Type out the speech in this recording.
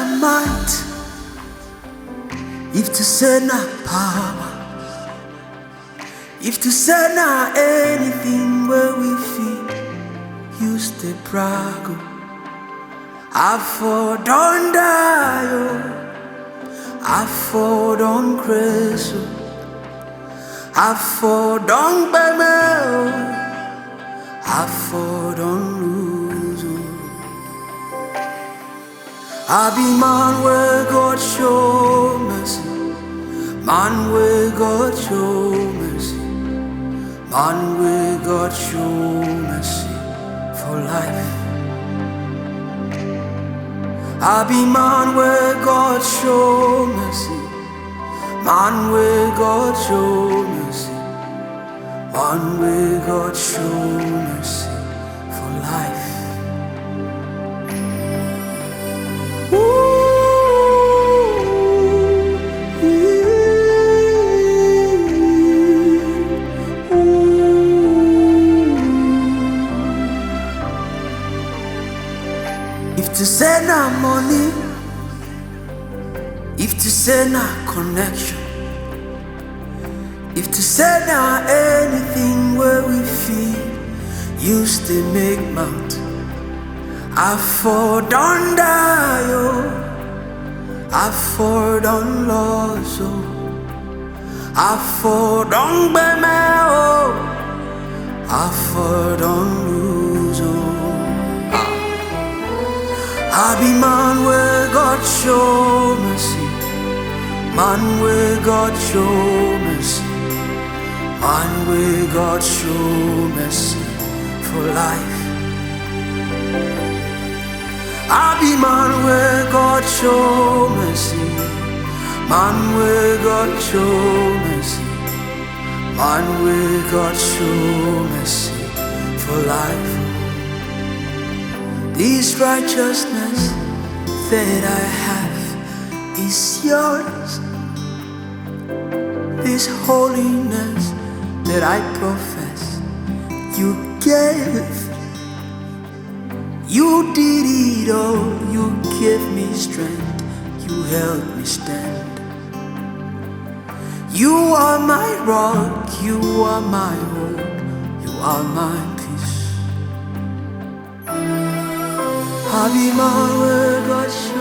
might, if to say na power, if to say na anything where we feel, use the brag. I for don't die, oh. I for don't crazy, oh. I for don't buy me, oh. I for don't lose, oh. I be man where God show mercy, man where God show mercy, man where God show mercy for life. I be man where God show mercy, man where God show mercy, man where God show mercy for life. If to say na money, if to say na connection, if to say na anything where we feel, used to make mount. I for don't die, oh. I for don't lose, oh. I for don't buy me, oh. I for don't lose, oh. I be man where God show mercy, man where God show mercy, man where God show mercy for life. I be man where God show mercy, man where God show mercy, man where God show mercy for life. This righteousness that I have is yours. This holiness that I profess, you gave. You did it all, you gave me strength, you helped me stand. You are my rock, you are my hope, you are my peace. I be man where God